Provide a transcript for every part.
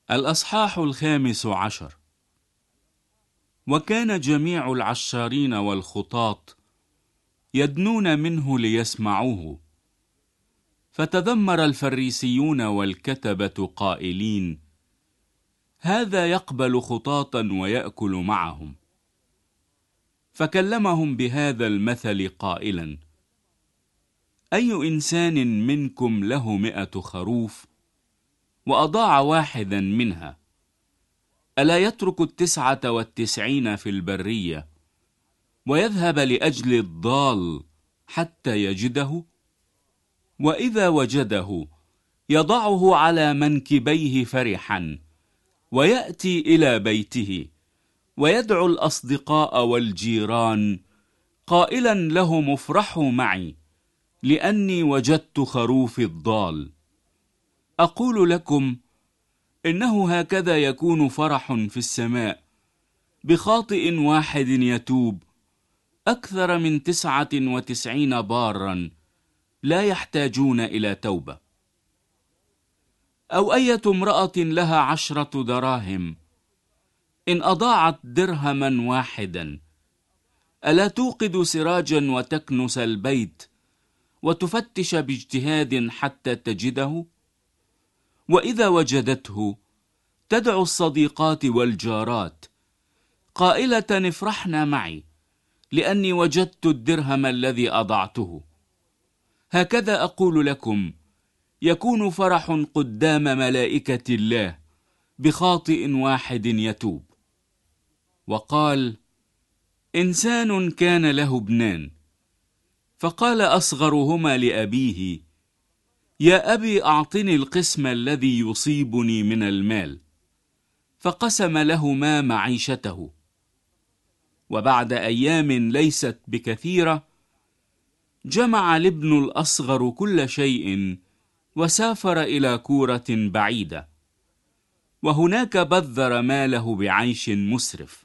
الأصحاح 15. وكان جميع العشارين والخطاط يدنون منه ليسمعوه، فتذمر الفريسيون والكتبة قائلين: هذا يقبل خطاطا ويأكل معهم. فكلمهم بهذا المثل قائلا: أي إنسان منكم له 100 خروف وأضاع واحدا منها، ألا يترك 99 في البرية ويذهب لأجل الضال حتى يجده؟ وإذا وجده يضعه على منكبيه فرحا، ويأتي إلى بيته ويدعو الأصدقاء والجيران قائلا لهم: افرحوا معي لأني وجدت خروفي الضال. أقول لكم إنه هكذا يكون فرح في السماء بخاطئ واحد يتوب، أكثر من 99 بارا لا يحتاجون إلى توبة. أو أية امرأة لها 10 دراهم إن أضاعت درهما واحدا، ألا توقد سراجا وتكنس البيت وتفتش باجتهاد حتى تجده؟ وإذا وجدته تدعو الصديقات والجارات قائلة: افرحنا معي لأني وجدت الدرهم الذي أضعته. هكذا أقول لكم يكون فرح قدام ملائكة الله بخاطئ واحد يتوب. وقال: إنسان كان له ابنان، فقال أصغرهما لأبيه: يا أبي، أعطني القسم الذي يصيبني من المال. فقسم لهما معيشته. وبعد أيام ليست بكثيرة جمع الابن الأصغر كل شيء وسافر إلى كورة بعيدة، وهناك بذر ماله بعيش مسرف.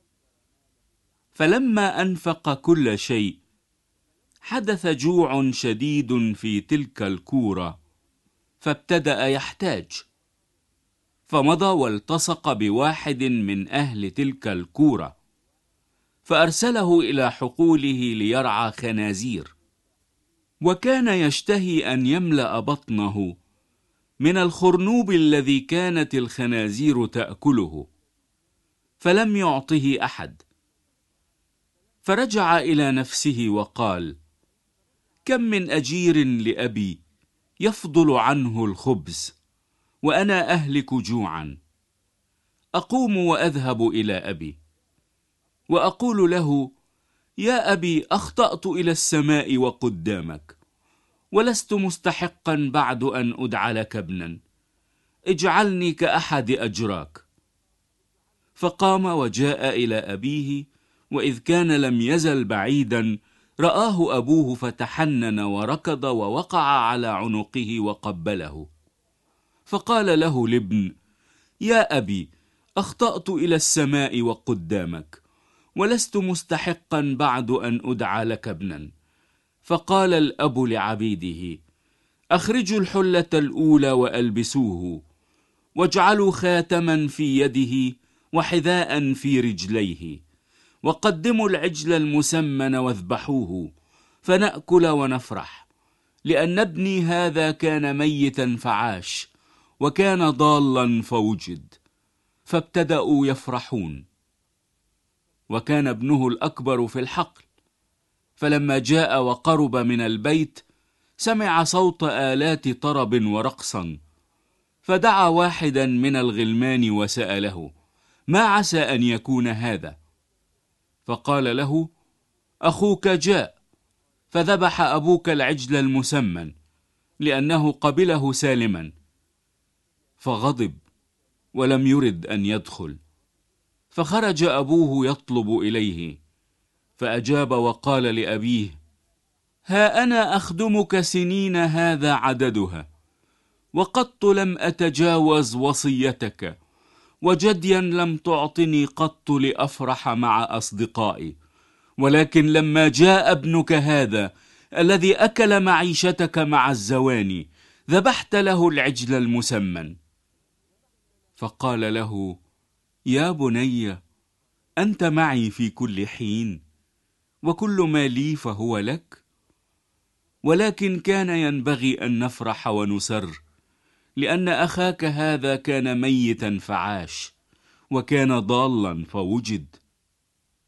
فلما أنفق كل شيء حدث جوع شديد في تلك الكورة، فابتدأ يحتاج، فمضى والتصق بواحد من أهل تلك الكورة، فأرسله إلى حقوله ليرعى خنازير. وكان يشتهي أن يملأ بطنه من الخرنوب الذي كانت الخنازير تأكله، فلم يعطه أحد. فرجع إلى نفسه وقال: كم من أجير لأبي يفضل عنه الخبز وأنا أهلك جوعا. أقوم وأذهب إلى أبي وأقول له: يا أبي، أخطأت إلى السماء وقدامك، ولست مستحقا بعد أن أدعى لك ابنا، اجعلني كأحد أجراك. فقام وجاء إلى أبيه، وإذ كان لم يزل بعيدا رآه أبوه، فتحنن وركض ووقع على عنقه وقبله. فقال له الابن: يا أبي، أخطأت إلى السماء وقدامك، ولست مستحقا بعد أن أدعى لك ابنا. فقال الأب لعبيده: أخرجوا الحلة الأولى وألبسوه، واجعلوا خاتما في يده وحذاء في رجليه، وقدموا العجل المسمن واذبحوه، فنأكل ونفرح، لأن ابني هذا كان ميتا فعاش، وكان ضالا فوجد. فابتدأوا يفرحون. وكان ابنه الأكبر في الحقل، فلما جاء وقرب من البيت سمع صوت آلات طرب ورقصا، فدعا واحدا من الغلمان وسأله: ما عسى أن يكون هذا؟ فقال له: أخوك جاء، فذبح أبوك العجل المسمن لأنه قبله سالما. فغضب ولم يرد أن يدخل. فخرج أبوه يطلب إليه، فأجاب وقال لأبيه: ها أنا أخدمك سنين هذا عددها، وقط لم أتجاوز وصيتك، وجديا لم تعطني قط لأفرح مع أصدقائي. ولكن لما جاء ابنك هذا الذي أكل معيشتك مع الزواني، ذبحت له العجل المسمن. فقال له: يا بني، أنت معي في كل حين، وكل ما لي فهو لك. ولكن كان ينبغي أن نفرح ونسر، لأن أخاك هذا كان ميتا فعاش، وكان ضالا فوجد،